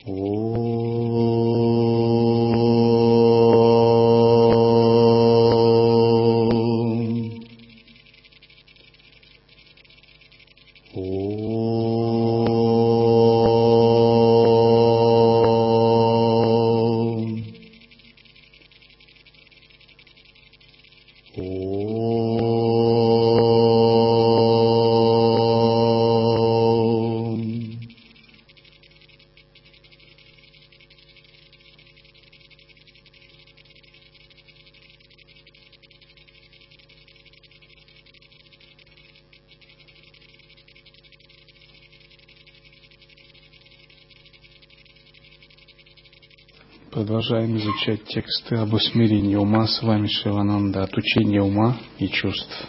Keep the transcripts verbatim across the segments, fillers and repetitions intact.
Продолжаем изучать тексты об усмирении ума. С вами Шивананда от учения ума и чувств.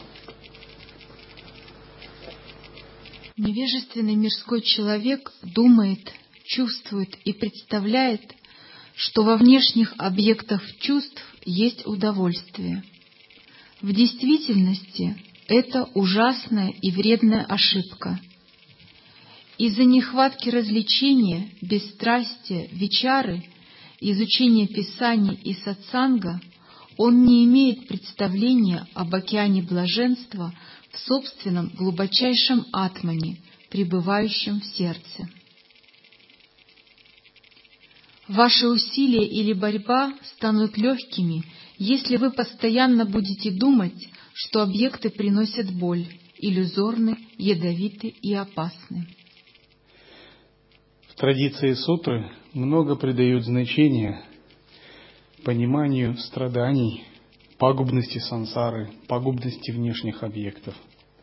Невежественный мирской человек думает, чувствует и представляет, что во внешних объектах чувств есть удовольствие. В действительности это ужасная и вредная ошибка. Из-за нехватки развлечения, бесстрастия, вичары, изучения писаний и сатсанга он не имеет представления об океане блаженства в собственном глубочайшем атмане, пребывающем в сердце. Ваши усилия или борьба станут легкими, если вы постоянно будете думать, что объекты приносят боль, иллюзорны, ядовиты и опасны. В традиции сутры много придают значения пониманию страданий, пагубности сансары, пагубности внешних объектов.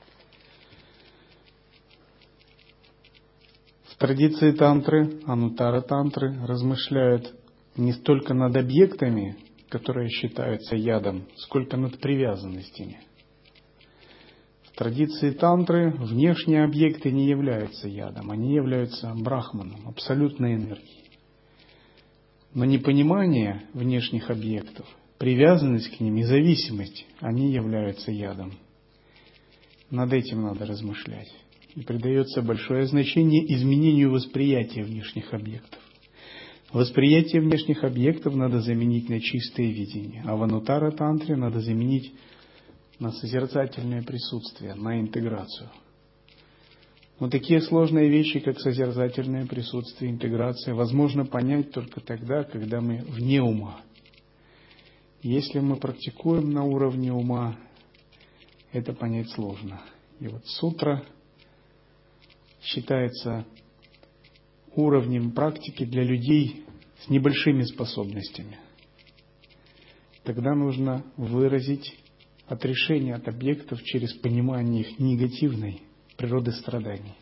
В традиции тантры, анутара тантры, размышляют не столько над объектами, которые считаются ядом, сколько над привязанностями. В традиции тантры внешние объекты не являются ядом, они являются брахманом, абсолютной энергией. Но непонимание внешних объектов, привязанность к ним и зависимость, они являются ядом. Над этим надо размышлять. И придается большое значение изменению восприятия внешних объектов. Восприятие внешних объектов надо заменить на чистое видение, а в анутара тантре надо заменить на созерцательное присутствие, на интеграцию. Но такие сложные вещи, как созерцательное присутствие, интеграция, возможно понять только тогда, когда мы вне ума. Если мы практикуем на уровне ума, это понять сложно. И вот сутра считается уровнем практики для людей с небольшими способностями. Тогда нужно выразить отрешение от объектов через понимание их негативной природы страданий.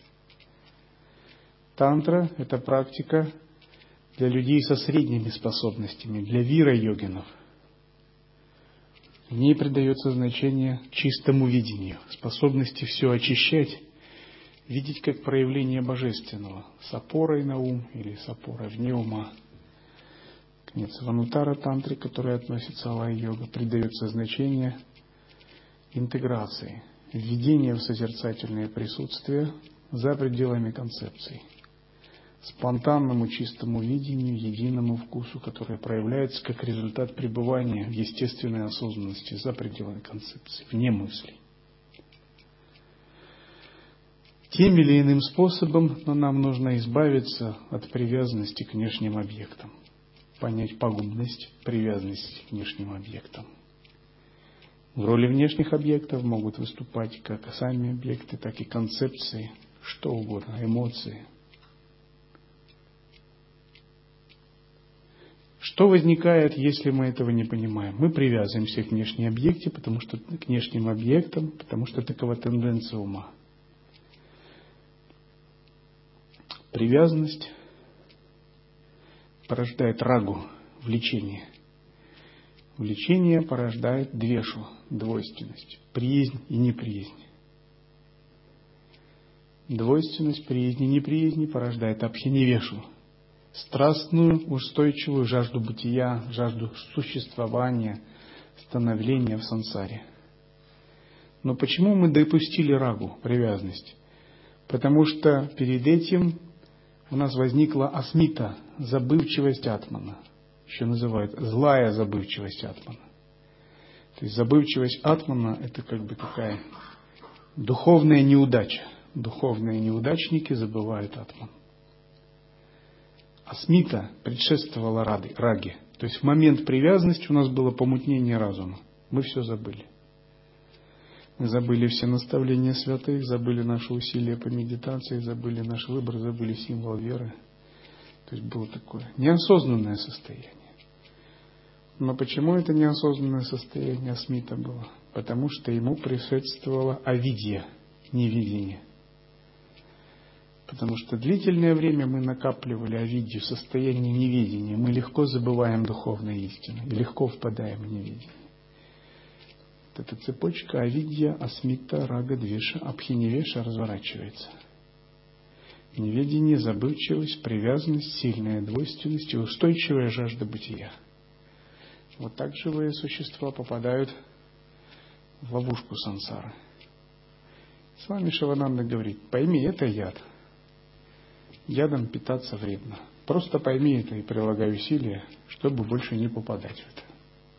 Тантра – это практика для людей со средними способностями, для вира-йогинов. В ней придается значение чистому видению, способности все очищать, видеть как проявление божественного, с опорой на ум или с опорой вне ума. Конец в анутара тантре, которая относится алай-йога, придается значение интеграции, введения в созерцательное присутствие за пределами концепций, спонтанному чистому видению, единому вкусу, который проявляется как результат пребывания в естественной осознанности за пределами концепций, вне мыслей. Тем или иным способом, но нам нужно избавиться от привязанности к внешним объектам, понять пагубность привязанности к внешним объектам. В роли внешних объектов могут выступать как сами объекты, так и концепции, что угодно, эмоции. Что возникает, если мы этого не понимаем? Мы привязываемся к внешним объектам, потому что к внешним объектам, потому что такова тенденция ума. Привязанность порождает рагу, влечение. Влечение порождает двешу, двойственность, приязнь и неприязнь. Двойственность, приязнь и неприязнь порождает абхиневешу, страстную, устойчивую жажду бытия, жажду существования, становления в сансаре. Но почему мы допустили рагу, привязанность? Потому что перед этим у нас возникла асмита, забывчивость атмана. Еще называют злая забывчивость атмана. То есть забывчивость атмана – это как бы такая духовная неудача. Духовные неудачники забывают атман. Асмита предшествовала раге. То есть в момент привязанности у нас было помутнение разума. Мы все забыли. Мы забыли все наставления святых, забыли наши усилия по медитации, забыли наш выбор, забыли символ веры. То есть было такое неосознанное состояние. Но почему это неосознанное состояние асмита было? Потому что ему предшествовала авидья, невидение. Потому что длительное время мы накапливали авидью, состояние неведения. Мы легко забываем духовные истины и легко впадаем в неведение. Вот эта цепочка авидья, асмита, рага, двеша, абхиневеша разворачивается. Неведение, забывчивость, привязанность, сильная двойственность и устойчивая жажда бытия. Вот так живые существа попадают в ловушку сансары. С вами Шивананда говорит: пойми, это яд. Ядом питаться вредно. Просто пойми это и прилагай усилия, чтобы больше не попадать в это.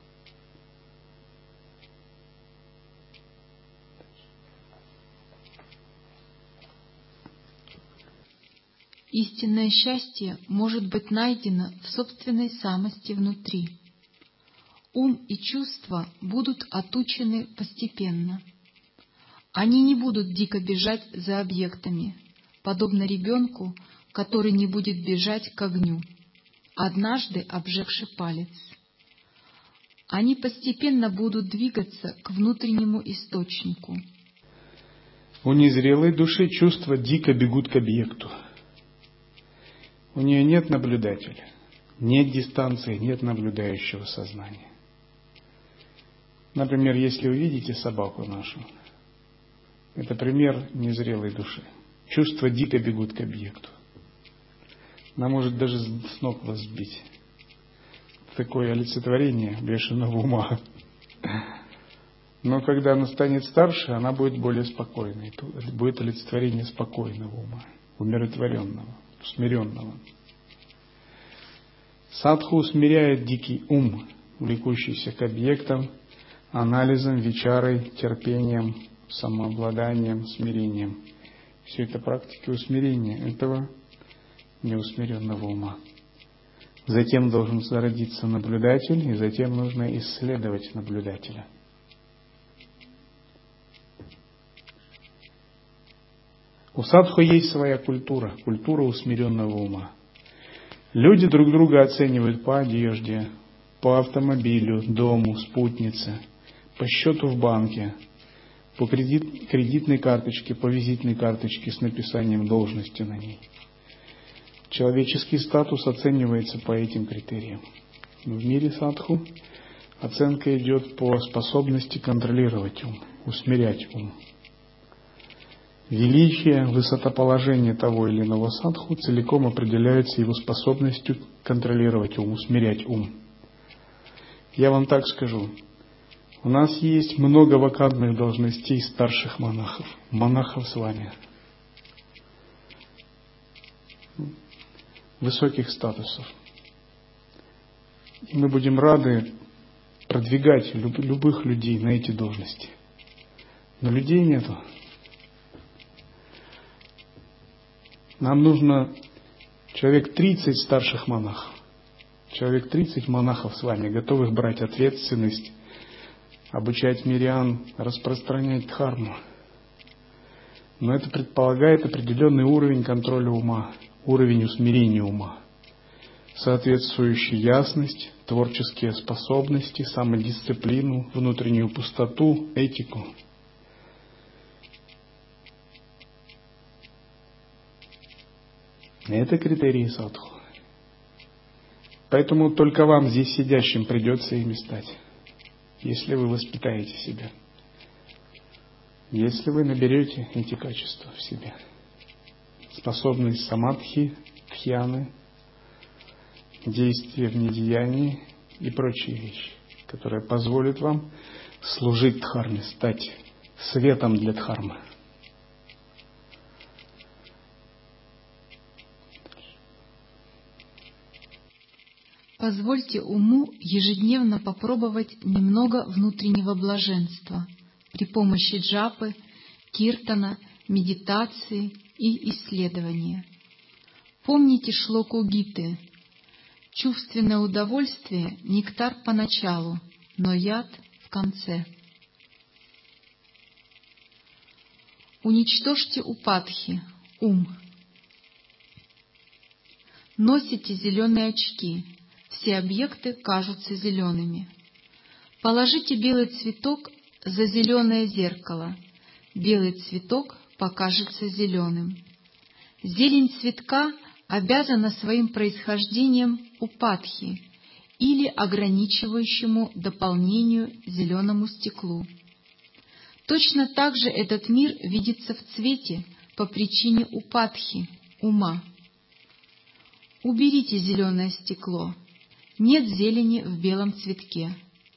Истинное счастье может быть найдено в собственной самости внутри. Ум и чувства будут отучены постепенно. Они не будут дико бежать за объектами, подобно ребенку, который не будет бежать к огню, однажды обжегши палец. Они постепенно будут двигаться к внутреннему источнику. У незрелой души чувства дико бегут к объекту. У нее нет наблюдателя, нет дистанции, нет наблюдающего сознания. Например, если вы видите собаку нашу, это пример незрелой души. Чувства дико бегут к объекту. Она может даже с ног вас сбить. Такое олицетворение бешеного ума. Но когда она станет старше, она будет более спокойной. Будет олицетворение спокойного ума, умиротворенного, смиренного. Садху усмиряет дикий ум, влекущийся к объектам, анализом, вичарой, терпением, самообладанием, смирением. Все это практики усмирения этого неусмиренного ума. Затем должен зародиться наблюдатель, и затем нужно исследовать наблюдателя. У садху есть своя культура, культура усмиренного ума. Люди друг друга оценивают по одежде, по автомобилю, дому, спутнице, по счету в банке, по кредит, кредитной карточке, по визитной карточке с написанием должности на ней. Человеческий статус оценивается по этим критериям. Но в мире садху оценка идет по способности контролировать ум, усмирять ум. Величие, высотоположение того или иного садху целиком определяется его способностью контролировать ум, усмирять ум. Я вам так скажу. У нас есть много вакантных должностей старших монахов, монахов с вами, высоких статусов. И мы будем рады продвигать люб, любых людей на эти должности. Но людей нету. Нам нужно человек тридцать старших монахов, человек тридцать монахов с вами, готовых брать ответственность, обучать мирян, распространять дхарму. Но это предполагает определенный уровень контроля ума, уровень усмирения ума, соответствующую ясность, творческие способности, самодисциплину, внутреннюю пустоту, этику. Это критерии садху. Поэтому только вам, здесь сидящим, придется ими стать, если вы воспитаете себя, если вы наберете эти качества в себе. Способность самадхи, дхьяны, действия в недеянии и прочие вещи, которые позволят вам служить дхарме, стать светом для дхармы. Позвольте уму ежедневно попробовать немного внутреннего блаженства при помощи джапы, киртана, медитации и исследования. Помните шлоку Гиты: «Чувственное удовольствие — нектар поначалу, но яд в конце». Уничтожьте упадхи, ум. Носите зеленые очки, все объекты кажутся зелеными. Положите белый цветок за зеленое зеркало, белый цветок покажется зеленым. Зелень цветка обязана своим происхождением упадхи или ограничивающему дополнению зеленому стеклу. Точно так же этот мир видится в цвете по причине упадхи, ума. Уберите зеленое стекло. Нет зелени в белом цветке.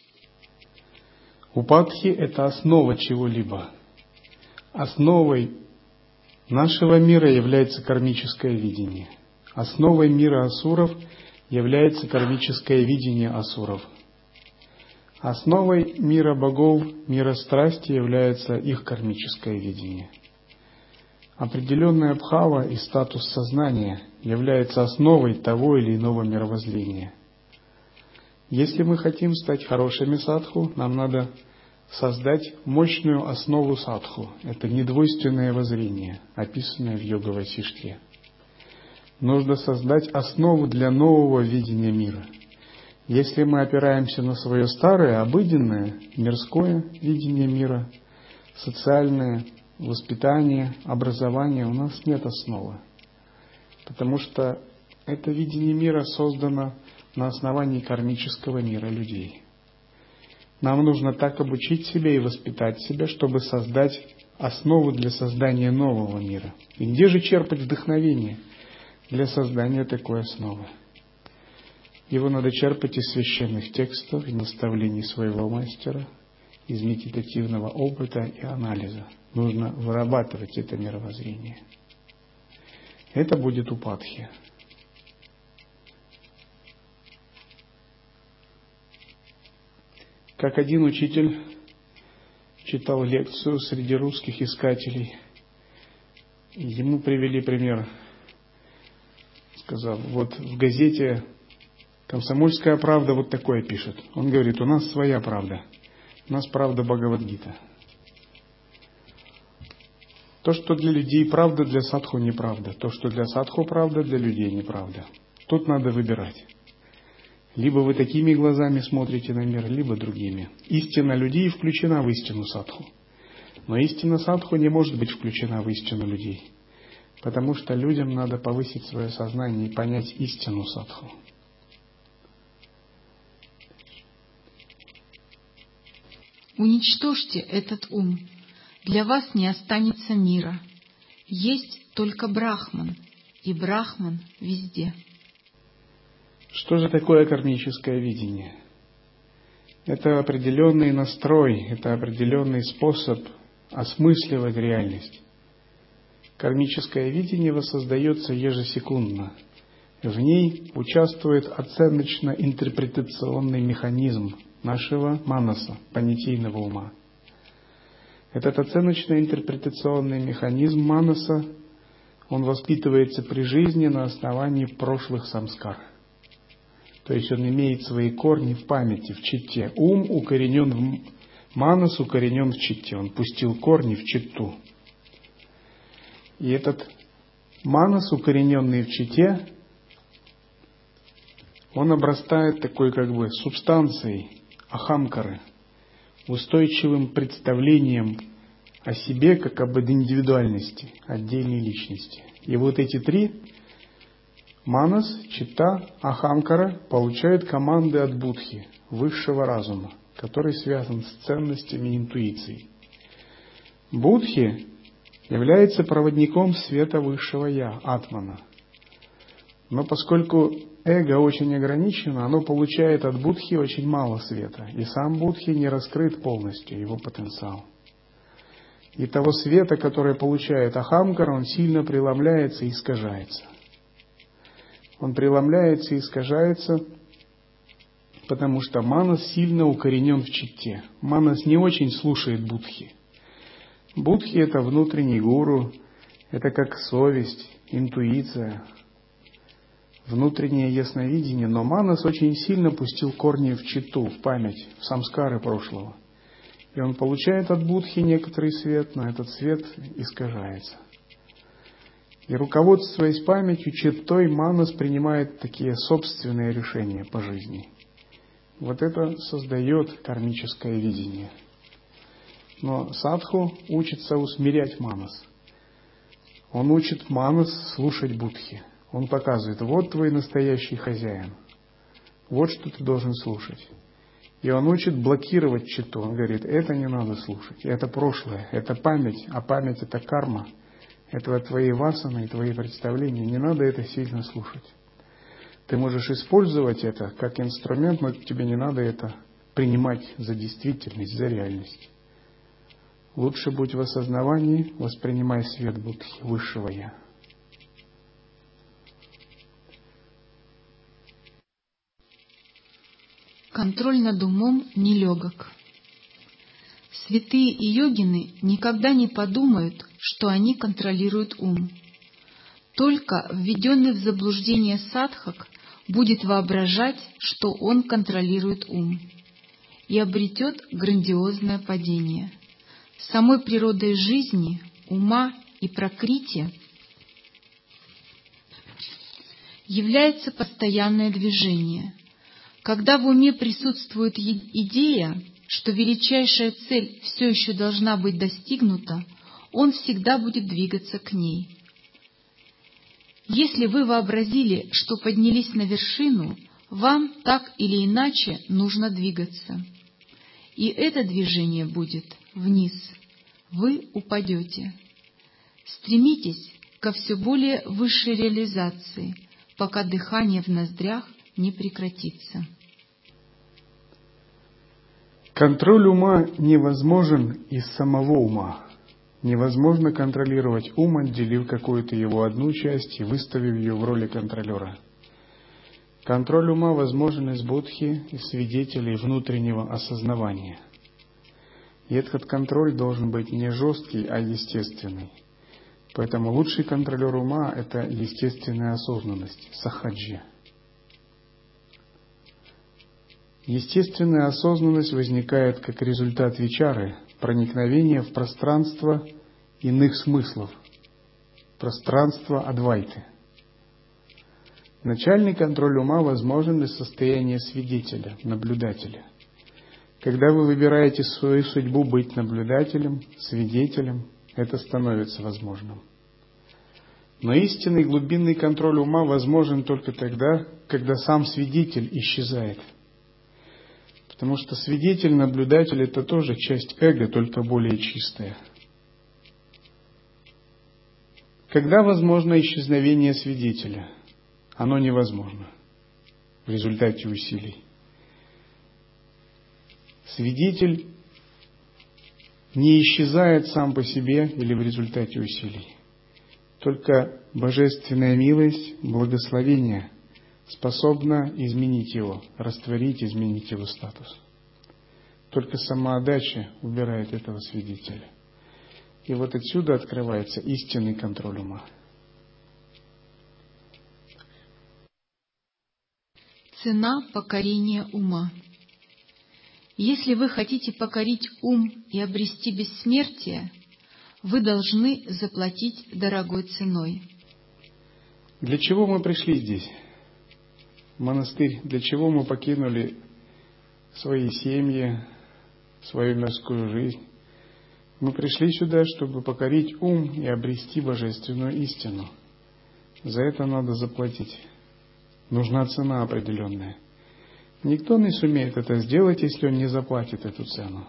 Упадхи — это основа чего-либо. Основой нашего мира является кармическое видение. Основой мира асуров является кармическое видение асуров. Основой мира богов, мира страсти является их кармическое видение. Определенная бхава и статус сознания является основой того или иного мировоззрения. Если мы хотим стать хорошими садху, нам надо создать мощную основу садху. Это недвойственное воззрение, описанное в Йога-Васиштхе. Нужно создать основу для нового видения мира. Если мы опираемся на свое старое, обыденное, мирское видение мира, социальное воспитание, образование, у нас нет основы. Потому что это видение мира создано на основании кармического мира людей. Нам нужно так обучить себя и воспитать себя, чтобы создать основу для создания нового мира. И где же черпать вдохновение для создания такой основы? Его надо черпать из священных текстов, из наставлений своего мастера, из медитативного опыта и анализа. Нужно вырабатывать это мировоззрение. Это будет упадхи. Как один учитель читал лекцию среди русских искателей, ему привели пример. Сказал, вот в газете «Комсомольская правда» вот такое пишет. Он говорит, у нас своя правда. У нас правда Бхагавад-гита. То, что для людей правда, для садху неправда. То, что для садху правда, для людей неправда. Тут надо выбирать. Либо вы такими глазами смотрите на мир, либо другими. Истина людей включена в истину садху. Но истина садху не может быть включена в истину людей. Потому что людям надо повысить свое сознание и понять истину садху. Уничтожьте этот ум. Для вас не останется мира. Есть только Брахман, и Брахман везде. Что же такое кармическое видение? Это определенный настрой, это определенный способ осмысливать реальность. Кармическое видение воссоздается ежесекундно. В ней участвует оценочно-интерпретационный механизм нашего манаса, понятийного ума. Этот оценочно-интерпретационный механизм манаса, он воспитывается при жизни на основании прошлых самскар. То есть он имеет свои корни в памяти, в читте. Ум укоренен в манас, укоренен в читте. Он пустил корни в читту. И этот манас, укорененный в читте, он обрастает такой как бы субстанцией ахамкары, устойчивым представлением о себе как об индивидуальности, отдельной личности. И вот эти три манас, читта, ахамкара получают команды от будхи, высшего разума, который связан с ценностями и интуицией. Будхи является проводником света высшего Я, атмана. Но поскольку эго очень ограничено, оно получает от будхи очень мало света. И сам будхи не раскрыт полностью, его потенциал. И того света, который получает ахамкара, он сильно преломляется и искажается. Он преломляется и искажается Потому что Манас сильно укоренен в читте. Манас не очень слушает Будхи. Будхи — это внутренний гуру, это как совесть, интуиция, внутреннее ясновидение. Но Манас очень сильно пустил корни в читту, в память, в самскары прошлого. И он получает от Будхи некоторый свет, но этот свет искажается. И руководствуясь памятью, читтой, Манас принимает такие собственные решения по жизни. Вот это создает кармическое видение. Но садху учится усмирять Манас. Он учит Манас слушать Будхи. Он показывает: вот твой настоящий хозяин. Вот что ты должен слушать. И он учит блокировать читту. Он говорит: это не надо слушать. Это прошлое, это память. А память — это карма. Это твои васаны и твои представления. Не надо это сильно слушать. Ты можешь использовать это как инструмент, но тебе не надо это принимать за действительность, за реальность. Лучше будь в осознавании, воспринимай свет Будхи, высшего Я. Контроль над умом нелегок. Святые и йогины никогда не подумают, что они контролируют ум. Только введенный в заблуждение садхак будет воображать, что он контролирует ум, и обретет грандиозное падение. Самой природой жизни, ума и пракрити является постоянное движение. Когда в уме присутствует идея, что величайшая цель все еще должна быть достигнута, он всегда будет двигаться к ней. Если вы вообразили, что поднялись на вершину, вам так или иначе нужно двигаться. И это движение будет вниз. Вы упадете. Стремитесь ко все более высшей реализации, пока дыхание в ноздрях не прекратится. Контроль ума невозможен из самого ума. Невозможно контролировать ум, отделив какую-то его одну часть и выставив ее в роли контролера. Контроль ума возможен из будхи, из свидетелей внутреннего осознавания. И этот контроль должен быть не жесткий, а естественный. Поэтому лучший контролер ума — это естественная осознанность, сахаджи. Естественная осознанность возникает как результат вичары, проникновения в пространство иных смыслов, пространство адвайты. Начальный контроль ума возможен из состояния свидетеля, наблюдателя. Когда вы выбираете свою судьбу быть наблюдателем, свидетелем, это становится возможным. Но истинный глубинный контроль ума возможен только тогда, когда сам свидетель исчезает. Потому что свидетель, наблюдатель — это тоже часть эго, только более чистая. Когда возможно исчезновение свидетеля? Оно невозможно в результате усилий. Свидетель не исчезает сам по себе или в результате усилий. Только божественная милость, благословение способна изменить его, растворить, изменить его статус. Только самоотдача убирает этого свидетеля. И вот отсюда открывается истинный контроль ума. Цена покорения ума. Если вы хотите покорить ум и обрести бессмертие, вы должны заплатить дорогой ценой. Для чего мы пришли здесь? В монастырь. Для чего мы покинули свои семьи, свою мирскую жизнь? Мы пришли сюда, чтобы покорить ум и обрести божественную истину. За это надо заплатить. Нужна цена определенная. Никто не сумеет это сделать, если он не заплатит эту цену.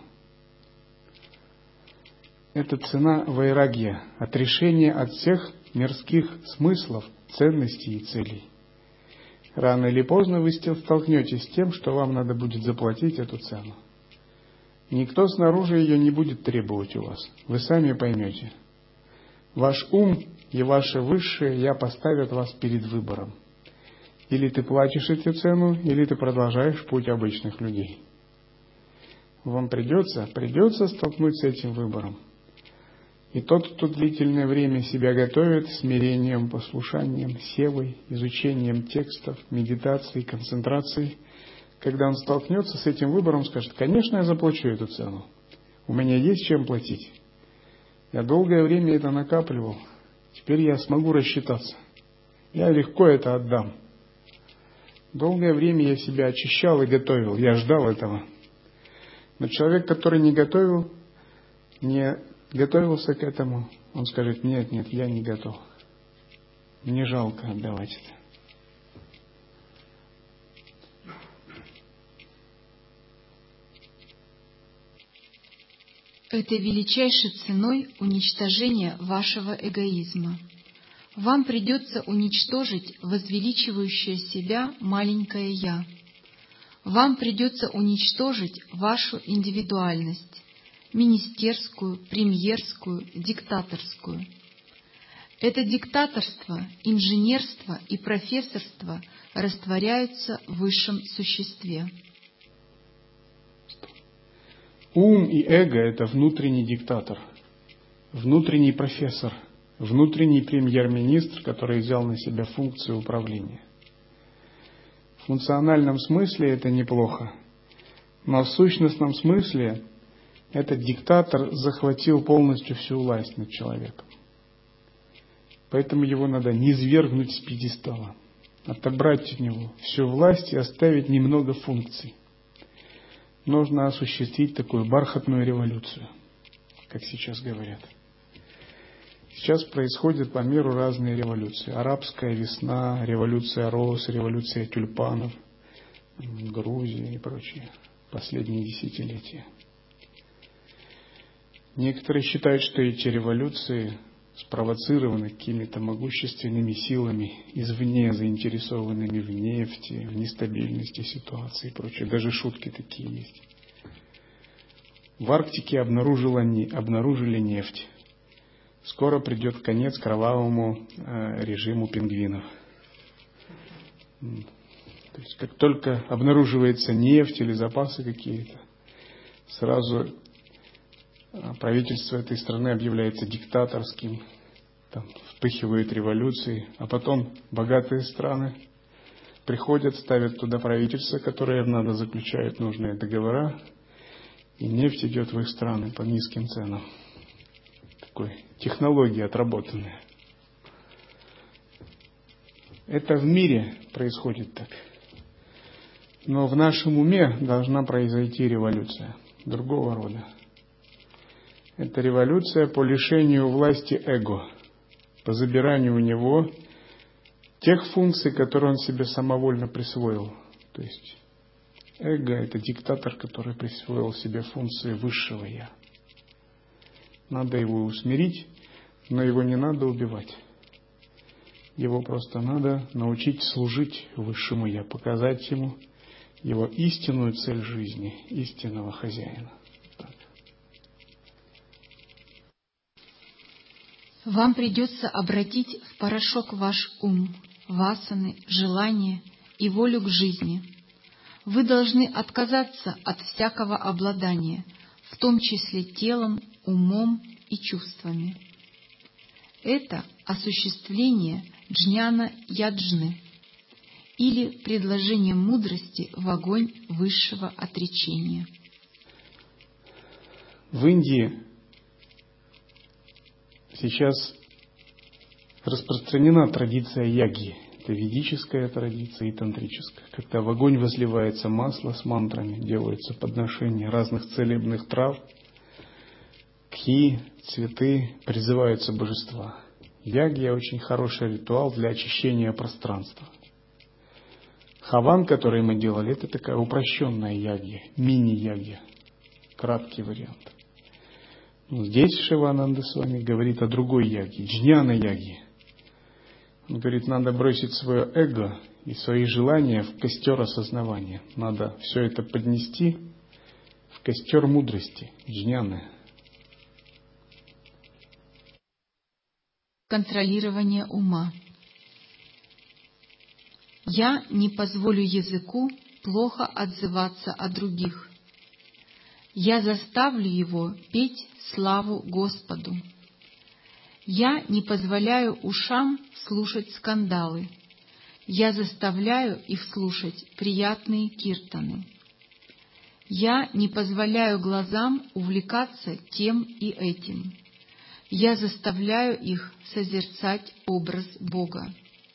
Это цена вайрагья, отрешение от всех мирских смыслов, ценностей и целей. Рано или поздно вы столкнетесь с тем, что вам надо будет заплатить эту цену. Никто снаружи ее не будет требовать у вас. Вы сами поймете. Ваш ум и ваше высшее Я поставят вас перед выбором. Или ты платишь эту цену, или ты продолжаешь путь обычных людей. Вам придется, придется столкнуться с этим выбором. И тот, кто длительное время себя готовит смирением, послушанием, севой, изучением текстов, медитацией, концентрацией, когда он столкнется с этим выбором, скажет: конечно, я заплачу эту цену. У меня есть чем платить. Я долгое время это накапливал. Теперь я смогу рассчитаться. Я легко это отдам. Долгое время я себя очищал и готовил. Я ждал этого. Но человек, который не готовил, не готовился к этому, он скажет: нет, нет, я не готов. Мне жалко отдавать это. Это величайшей ценой уничтожения вашего эгоизма. Вам придется уничтожить возвеличивающее себя маленькое «я». Вам придется уничтожить вашу индивидуальность, министерскую, премьерскую, диктаторскую. Это диктаторство, инженерство и профессорство растворяются в высшем существе. Ум и эго – это внутренний диктатор, внутренний профессор, внутренний премьер-министр, который взял на себя функцию управления. В функциональном смысле это неплохо, но в сущностном смысле этот диктатор захватил полностью всю власть над человеком. Поэтому его надо низвергнуть с пьедестала, отобрать от него всю власть и оставить немного функций. Нужно осуществить такую бархатную революцию, как сейчас говорят. Сейчас происходят по миру разные революции. Арабская весна, революция роз, революция тюльпанов, Грузия и прочие последние десятилетия. Некоторые считают, что эти революции спровоцированы какими-то могущественными силами извне, заинтересованными в нефти, в нестабильности ситуации и прочее. Даже шутки такие есть. В Арктике обнаружили, обнаружили нефть. Скоро придет конец кровавому э, режиму пингвинов. То есть, как только обнаруживается нефть или запасы какие-то, сразу правительство этой страны объявляется диктаторским, там, впыхивают революции, а потом богатые страны приходят, ставят туда правительство, которое надо, заключают нужные договора, и нефть идет в их страны по низким ценам. Такой технология отработанная. Это в мире происходит так. Но в нашем уме должна произойти революция другого рода. Это революция по лишению власти эго, по забиранию у него тех функций, которые он себе самовольно присвоил. То есть эго – это диктатор, который присвоил себе функции высшего «я». Надо его усмирить, но его не надо убивать. Его просто надо научить служить высшему «я», показать ему его истинную цель жизни, истинного хозяина. Вам придется обратить в порошок ваш ум, васаны, желания и волю к жизни. Вы должны отказаться от всякого обладания, в том числе телом, умом и чувствами. Это осуществление джняна-яджны, или предложение мудрости в огонь высшего отречения. В Индии сейчас распространена традиция яги. Это ведическая традиция и тантрическая. Когда в огонь возливается масло с мантрами, делаются подношения разных целебных трав, кхи, цветы, призываются божества. Ягья – очень хороший ритуал для очищения пространства. Хаван, который мы делали, это такая упрощенная ягья, мини-ягья, краткий вариант. Здесь Шивананда с вами говорит о другой яге, джняна-яге. Он говорит, надо бросить свое эго и свои желания в костер осознавания. Надо все это поднести в костер мудрости, джняны. Контролирование ума. Я не позволю языку плохо отзываться о других. Я заставлю его петь славу Господу. Я не позволяю ушам слушать скандалы. Я заставляю их слушать приятные киртаны. Я не позволяю глазам увлекаться тем и этим. Я заставляю их созерцать образ Бога.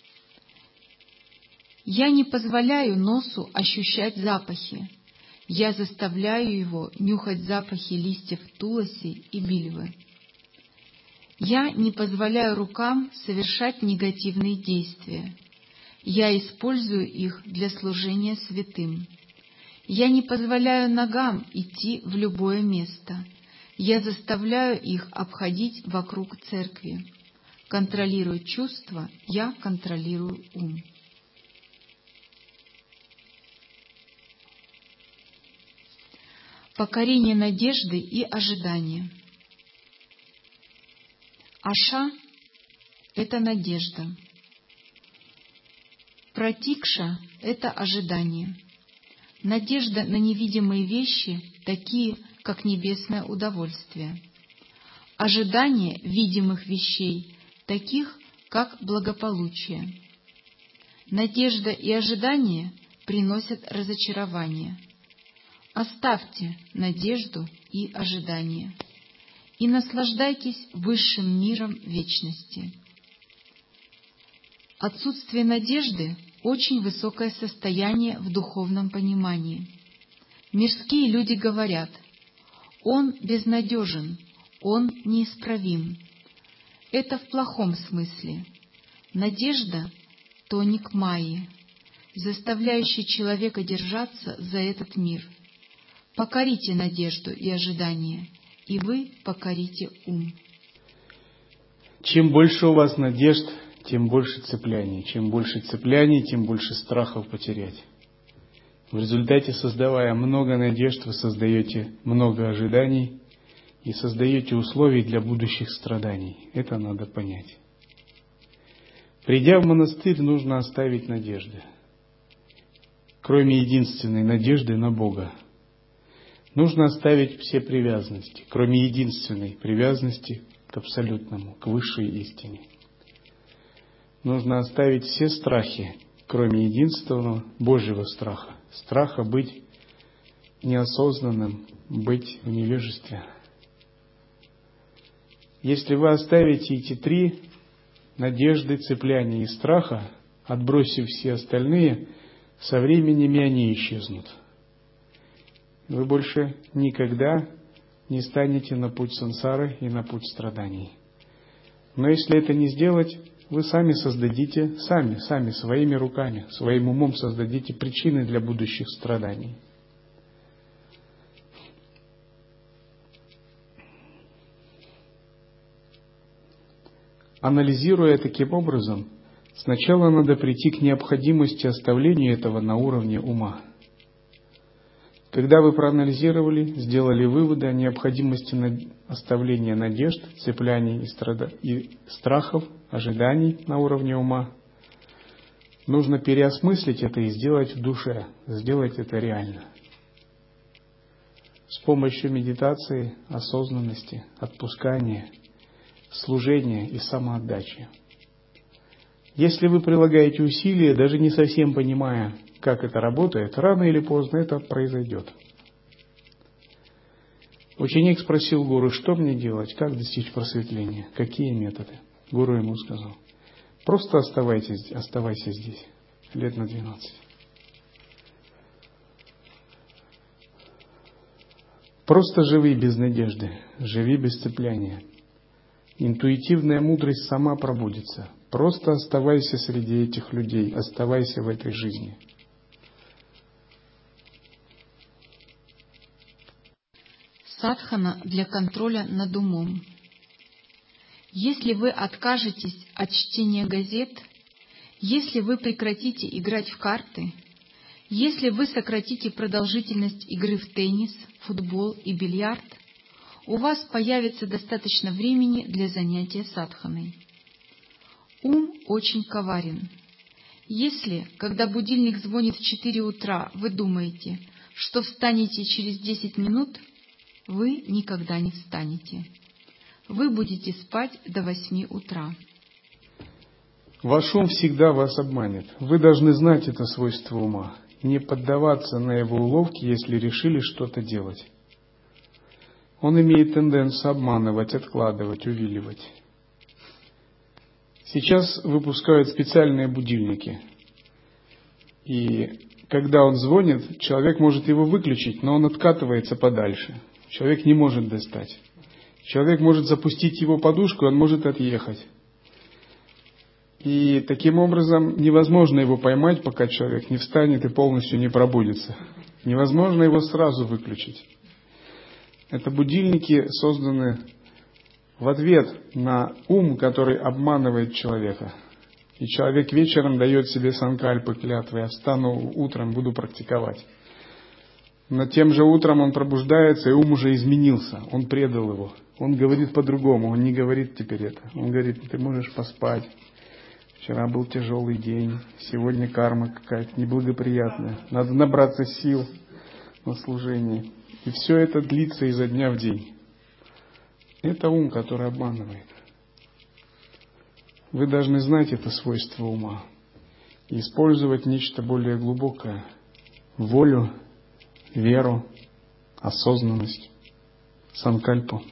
Я не позволяю носу ощущать запахи. Я заставляю его нюхать запахи листьев тулоси и бильвы. Я не позволяю рукам совершать негативные действия. Я использую их для служения святым. Я не позволяю ногам идти в любое место. Я заставляю их обходить вокруг церкви. Контролируя чувства, я контролирую ум. Покорение надежды и ожидания. Аша — это надежда. Пратикша — это ожидание. Надежда на невидимые вещи, такие, как небесное удовольствие. Ожидание видимых вещей, таких, как благополучие. Надежда и ожидание приносят разочарование. Оставьте надежду и ожидание и наслаждайтесь высшим миром вечности. Отсутствие надежды — очень высокое состояние в духовном понимании. Мирские люди говорят: «Он безнадежен, он неисправим». Это в плохом смысле. Надежда — тоник Майи, заставляющий человека держаться за этот мир. Покорите надежду и ожидание, и вы покорите ум. Чем больше у вас надежд, тем больше цепляний. Чем больше цепляний, тем больше страхов потерять. В результате, создавая много надежд, вы создаете много ожиданий и создаете условия для будущих страданий. Это надо понять. Придя в монастырь, нужно оставить надежды. Кроме единственной надежды на Бога. Нужно оставить все привязанности, кроме единственной привязанности к абсолютному, к высшей истине. Нужно оставить все страхи, кроме единственного Божьего страха. Страха быть неосознанным, быть в невежестве. Если вы оставите эти три надежды, цепляния и страха, отбросив все остальные, со временем они исчезнут. Вы больше никогда не станете на путь сансары и на путь страданий. Но если это не сделать, вы сами создадите, сами, сами, своими руками, своим умом создадите причины для будущих страданий. Анализируя таким образом, сначала надо прийти к необходимости оставления этого на уровне ума. Когда вы проанализировали, сделали выводы о необходимости оставления надежд, цепляний и, страда... и страхов, ожиданий на уровне ума, нужно переосмыслить это и сделать в душе, сделать это реально. С помощью медитации, осознанности, отпускания, служения и самоотдачи. Если вы прилагаете усилия, даже не совсем понимая, как это работает, рано или поздно это произойдет. Ученик спросил гуру: что мне делать, как достичь просветления, какие методы? Гуру ему сказал: просто оставайтесь, оставайся здесь, лет на двенадцать. Просто живи без надежды, живи без цепляния. Интуитивная мудрость сама пробудится. Просто оставайся среди этих людей, оставайся в этой жизни. Садхана для контроля над умом. Если вы откажетесь от чтения газет, если вы прекратите играть в карты, если вы сократите продолжительность игры в теннис, футбол и бильярд, у вас появится достаточно времени для занятия садханой. Ум очень коварен. Если, когда будильник звонит в четыре утра, вы думаете, что встанете через десять минут, вы никогда не встанете. Вы будете спать до восьми утра. Ваш ум всегда вас обманет. Вы должны знать это свойство ума, не поддаваться на его уловки, если решили что-то делать. Он имеет тенденцию обманывать, откладывать, увиливать. Сейчас выпускают специальные будильники. И когда он звонит, человек может его выключить, но он откатывается подальше. Человек не может достать. Человек может запустить его подушку, он может отъехать. И таким образом невозможно его поймать, пока человек не встанет и полностью не пробудится. Невозможно его сразу выключить. Это будильники созданы в ответ на ум, который обманывает человека. И человек вечером дает себе санкальпы, клятвы: я встану утром, буду практиковать. Но тем же утром он пробуждается, и ум уже изменился, он предал его. Он говорит по-другому, он не говорит теперь это. Он говорит: ты можешь поспать. Вчера был тяжелый день, сегодня карма какая-то неблагоприятная. Надо набраться сил на служении. И все это длится изо дня в день. Это ум, который обманывает. Вы должны знать это свойство ума и использовать нечто более глубокое: волю, веру, осознанность, санкальпу.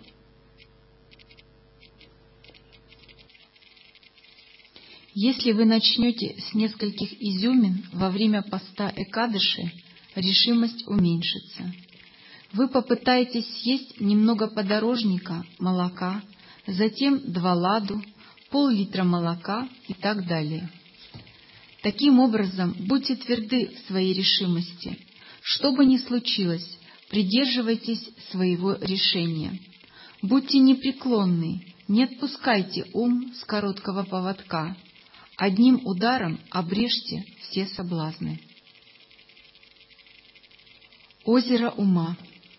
Если вы начнете с нескольких изюмин во время поста Экадыши, решимость уменьшится. Вы попытаетесь съесть немного подорожника, молока, затем два ладу, пол-литра молока и так далее. Таким образом, будьте тверды в своей решимости. Что бы ни случилось, придерживайтесь своего решения. Будьте непреклонны, не отпускайте ум с короткого поводка. Одним ударом обрежьте все соблазны. Озеро ума.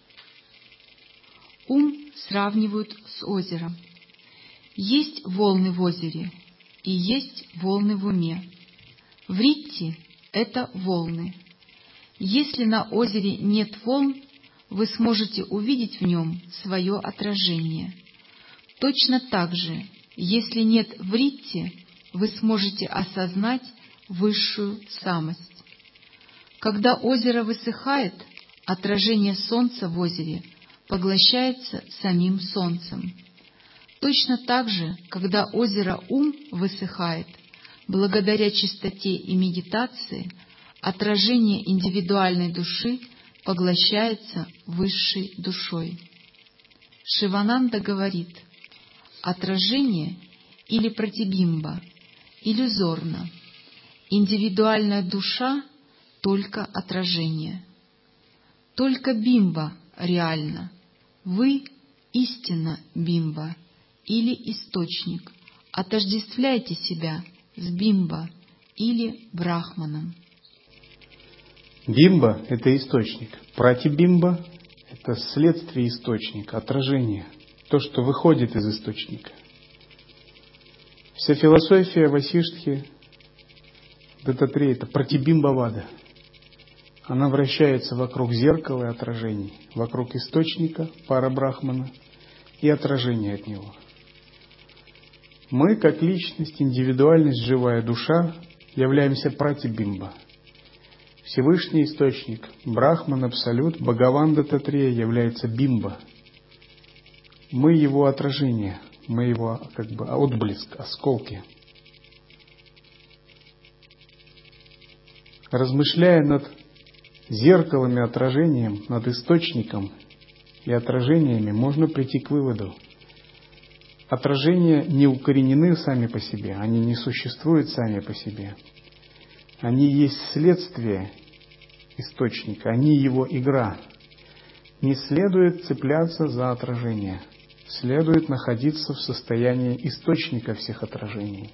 Ум сравнивают с озером. Есть волны в озере и есть волны в уме. Вритти — это волны. Если на озере нет волн, вы сможете увидеть в нем свое отражение. Точно так же, если нет вритти, вы сможете осознать высшую самость. Когда озеро высыхает, отражение солнца в озере поглощается самим солнцем. Точно так же, когда озеро ум высыхает, благодаря чистоте и медитации, отражение индивидуальной души поглощается высшей душой. Шивананда говорит: отражение или пратибимба иллюзорно, индивидуальная душа — только отражение. Только бимба реально, вы — истинно бимба или источник. Отождествляйте себя с бимба или брахманом. Бимба — это источник. Пратибимба — это следствие источника, отражение, то, что выходит из источника. Вся философия Васиштхи Даттатрея — это пратибимбавада. Она вращается вокруг зеркала и отражений, вокруг источника, парабрахмана и отражения от него. Мы, как личность, индивидуальность, живая душа, являемся пратибимба. Всевышний источник, Брахман, Абсолют, Бхагаван Даттатрея является бимба. Мы его отражение, мы его как бы отблеск, осколки. Размышляя над зеркалами, отражением, над источником и отражениями, можно прийти к выводу: отражения не укоренены сами по себе, они не существуют сами по себе. Они есть следствие источника, они его игра. Не следует цепляться за отражение, следует находиться в состоянии источника всех отражений.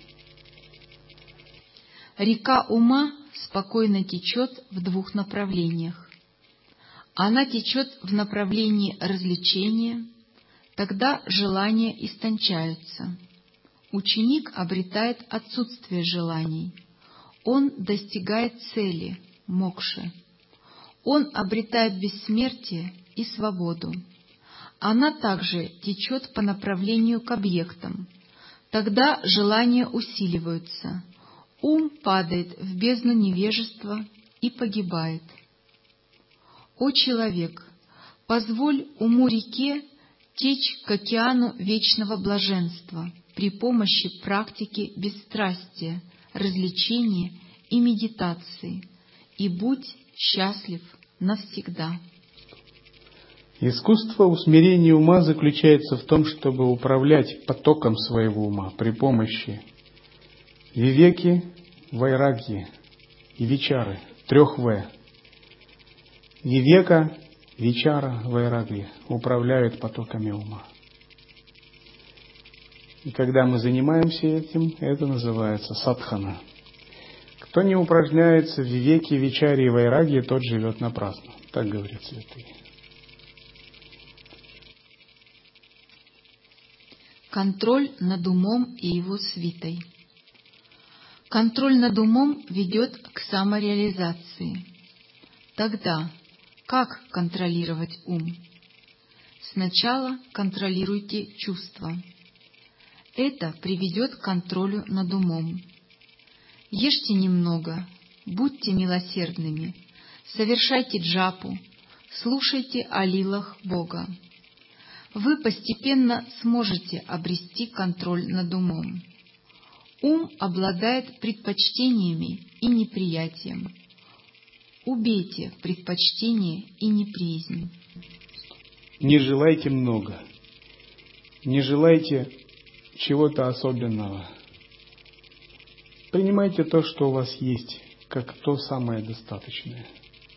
Река ума спокойно течет в двух направлениях. Она течет в направлении развлечения, тогда желания истончаются. Ученик обретает отсутствие желаний. он достигает цели, мокши. Он обретает бессмертие и свободу. Она также течет по направлению к объектам. Тогда желания усиливаются, ум падает в бездну невежества и погибает. О человек, позволь уму-реке течь к океану вечного блаженства при помощи практики бесстрастия, развлечения и медитации, и будь счастлив навсегда. Искусство усмирения ума заключается в том, чтобы управлять потоком своего ума при помощи вивеки, вайрагьи и вичары, трех В. Вивека, вичара, вайрагьи управляют потоками ума. И когда мы занимаемся этим, это называется садхана. Кто не упражняется в вивеке, вичаре и вайрагьи, тот живет напрасно. Так говорят святые. Контроль над умом и его свитой. Контроль над умом ведет к самореализации. Тогда как контролировать ум? Сначала контролируйте чувства. Это приведет к контролю над умом. Ешьте немного, будьте милосердными, совершайте джапу, слушайте о лилах Бога. Вы постепенно сможете обрести контроль над умом. Ум обладает предпочтениями и неприятием. Убейте предпочтение и неприязнь. Не желайте много. Не желайте чего-то особенного. Принимайте то, что у вас есть, как то самое достаточное.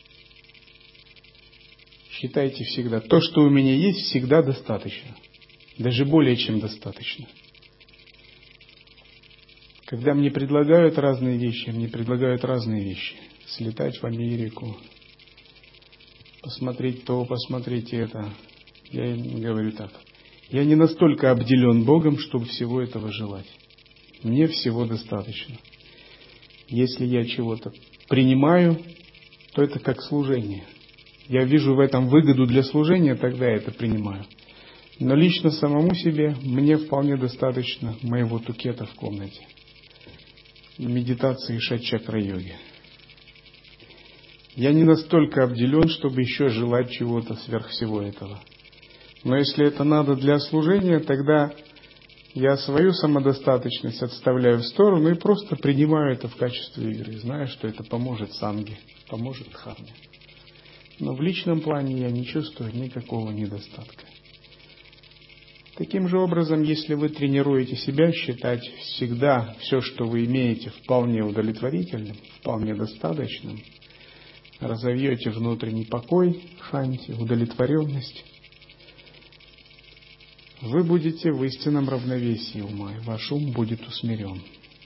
Считайте всегда, то, что у меня есть, всегда достаточно. Даже более чем достаточно. Когда мне предлагают разные вещи, мне предлагают разные вещи. Слетать в Америку, посмотреть то, посмотреть это. Я им говорю так. Я не настолько обделен Богом, чтобы всего этого желать. Мне всего достаточно. Если я чего-то принимаю, то это как служение. Я вижу в этом выгоду для служения, тогда я это принимаю. Но лично самому себе мне вполне достаточно моего тукета в комнате. Медитации шат-чакра-йоги. Я не настолько обделен, чтобы еще желать чего-то сверх всего этого. Но если это надо для служения, тогда я свою самодостаточность отставляю в сторону и просто принимаю это в качестве игры, зная, что это поможет санге, поможет дхарме. Но в личном плане я не чувствую никакого недостатка. Таким же образом, если вы тренируете себя считать всегда все, что вы имеете, вполне удовлетворительным, вполне достаточным, разовьете внутренний покой, шанти, удовлетворенность, вы будете в истинном равновесии ума, и ваш ум будет усмирен.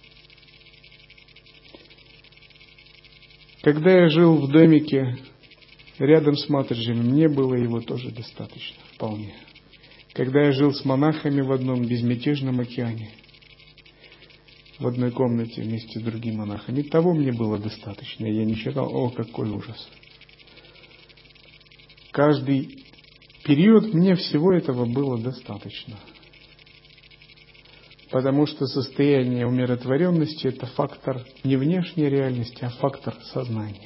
Когда я жил в домике рядом с Матаджи, мне было его тоже достаточно, вполне. Когда я жил с монахами в одном безмятежном океане, в одной комнате вместе с другими монахами, того мне было достаточно. Я не считал, о, какой ужас. Каждый период мне всего этого было достаточно. Потому что состояние умиротворенности – это фактор не внешней реальности, а фактор сознания.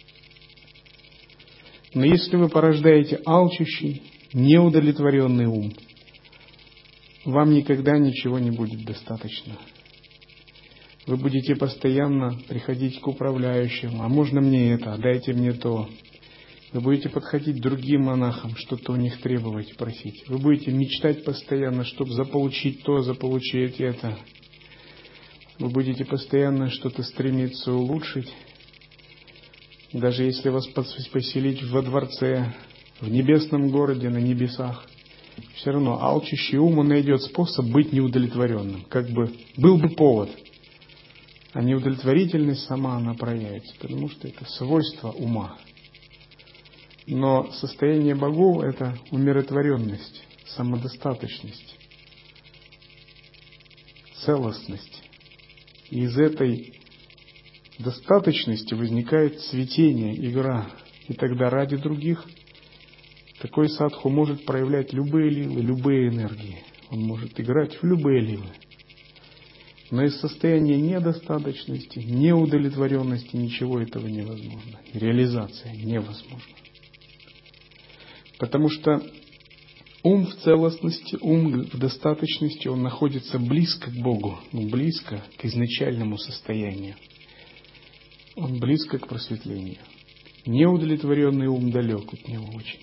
Но если вы порождаете алчущий, неудовлетворенный ум, вам никогда ничего не будет достаточно. Вы будете постоянно приходить к управляющему. А можно мне это? Дайте мне то. Вы будете подходить к другим монахам, что-то у них требовать, просить. Вы будете мечтать постоянно, чтобы заполучить то, заполучить это. Вы будете постоянно что-то стремиться улучшить. Даже если вас поселить во дворце, в небесном городе, на небесах, все равно алчущий ум, он найдет способ быть неудовлетворенным. Как бы был бы повод. А неудовлетворительность сама она проявится, потому что это свойство ума. Но состояние богов – это умиротворенность, самодостаточность, целостность. И из этой В достаточности возникает цветение, игра. И тогда ради других такой садху может проявлять любые лилы, любые энергии. Он может играть в любые лилы. Но из состояния недостаточности, неудовлетворенности ничего этого невозможно. Реализация невозможна. Потому что ум в целостности, ум в достаточности, он находится близко к Богу, ну, близко к изначальному состоянию. Он близко к просветлению. Неудовлетворенный ум далек от него очень.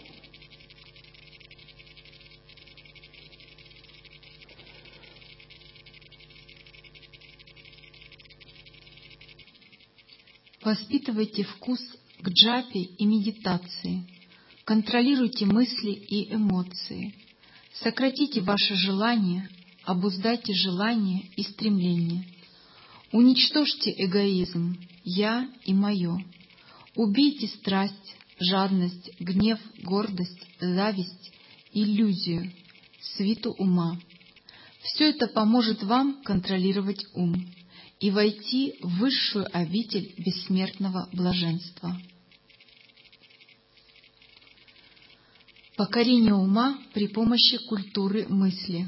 Воспитывайте вкус к джапе и медитации. Контролируйте мысли и эмоции. Сократите ваши желания, обуздайте желания и стремления. Уничтожьте эгоизм, я и мое. Убейте страсть, жадность, гнев, гордость, зависть, иллюзию, свиту ума. Все это поможет вам контролировать ум и войти в высшую обитель бессмертного блаженства. Покорение ума при помощи культуры мысли.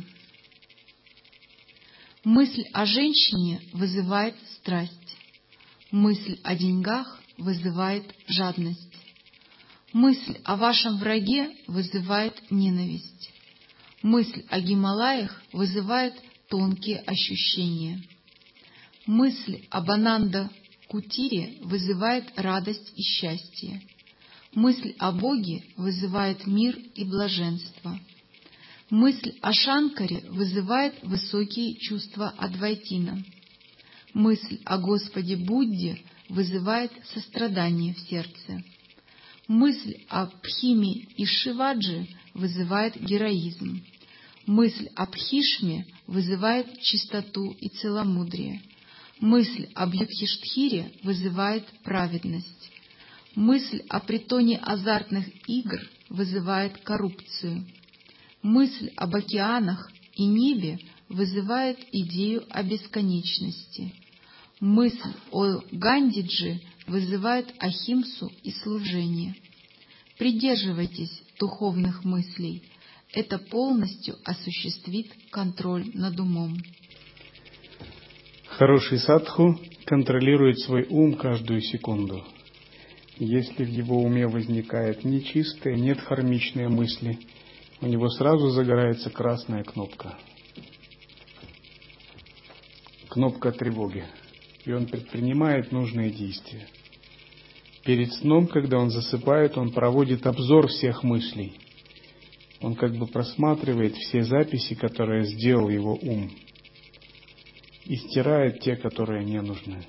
Мысль о женщине вызывает страсть. Мысль о деньгах вызывает жадность. Мысль о вашем враге вызывает ненависть. Мысль о Гималаях вызывает тонкие ощущения. Мысль об Ананда-Кутире вызывает радость и счастье. Мысль о Боге вызывает мир и блаженство. Мысль о Шанкаре вызывает высокие чувства Адвайтина. Мысль о Господе Будде вызывает сострадание в сердце. Мысль о Пхиме и Шиваджи вызывает героизм. Мысль о Пхишме вызывает чистоту и целомудрие. Мысль об Юдхиштхире вызывает праведность. Мысль о притоне азартных игр вызывает коррупцию. Мысль об океанах и небе вызывает идею о бесконечности. Мысль о Гандиджи вызывает ахимсу и служение. Придерживайтесь духовных мыслей. Это полностью осуществит контроль над умом. Хороший садху контролирует свой ум каждую секунду. Если в его уме возникает нечистые, недхармичные мысли, у него сразу загорается красная кнопка. Кнопка тревоги. И он предпринимает нужные действия. Перед сном, когда он засыпает, он проводит обзор всех мыслей. Он как бы просматривает все записи, которые сделал его ум, и стирает те, которые не нужны.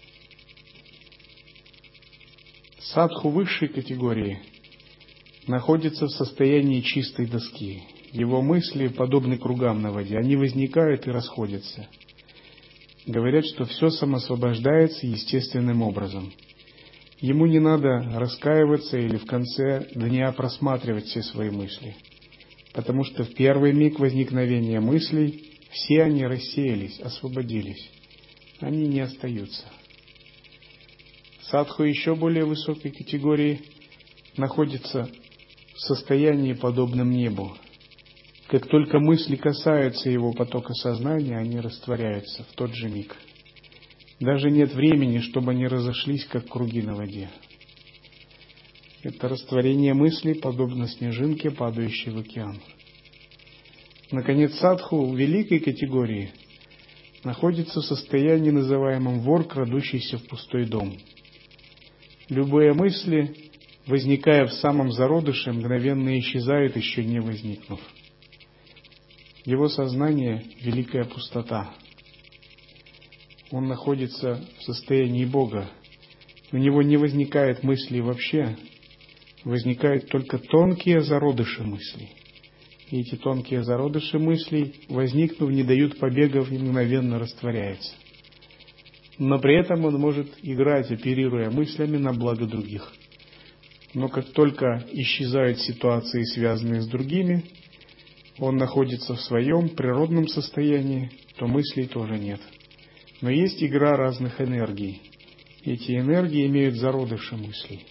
Садху высшей категории находится в состоянии чистой доски. Его мысли подобны кругам на воде. Они возникают и расходятся. Говорят, что все самосвобождается естественным образом. Ему не надо раскаиваться или в конце дня просматривать все свои мысли. Потому что в первый миг возникновения мыслей все они рассеялись, освободились. Они не остаются. Садху еще более высокой категории находится в состоянии, подобном небу. Как только мысли касаются его потока сознания, они растворяются в тот же миг. Даже нет времени, чтобы они разошлись, как круги на воде. Это растворение мыслей подобно снежинке, падающей в океан. Наконец, садху в великой категории находится в состоянии, называемом вор, крадущийся в пустой дом. Любые мысли, возникая в самом зародыше, мгновенно исчезают, еще не возникнув. Его сознание — великая пустота. Он находится в состоянии Бога. У него не возникает мыслей вообще, возникают только тонкие зародыши мыслей. И эти тонкие зародыши мыслей, возникнув, не дают побегов и мгновенно растворяются. Но при этом он может играть, оперируя мыслями на благо других. Но как только исчезают ситуации, связанные с другими, он находится в своем природном состоянии, то мыслей тоже нет. Но есть игра разных энергий. Эти энергии имеют зародыши мыслей.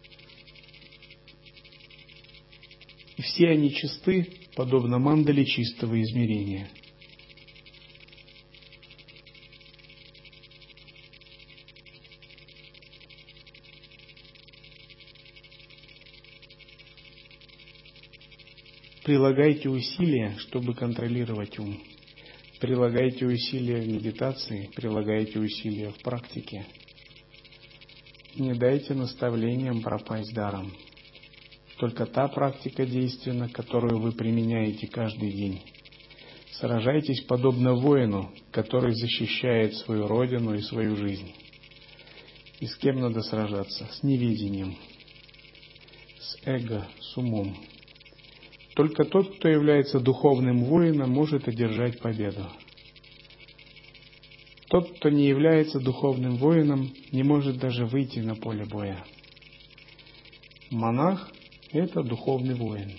И все они чисты, подобно мандале чистого измерения. Прилагайте усилия, чтобы контролировать ум. Прилагайте усилия в медитации, прилагайте усилия в практике. Не дайте наставлениям пропасть даром. Только та практика действенна, которую вы применяете каждый день. Сражайтесь подобно воину, который защищает свою родину и свою жизнь. И с кем надо сражаться? С неведением, с эго, с умом. Только тот, кто является духовным воином, может одержать победу. Тот, кто не является духовным воином, не может даже выйти на поле боя. Монах – это духовный воин.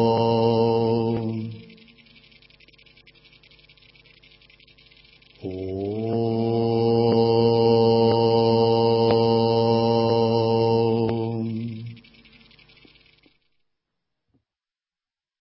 Oh.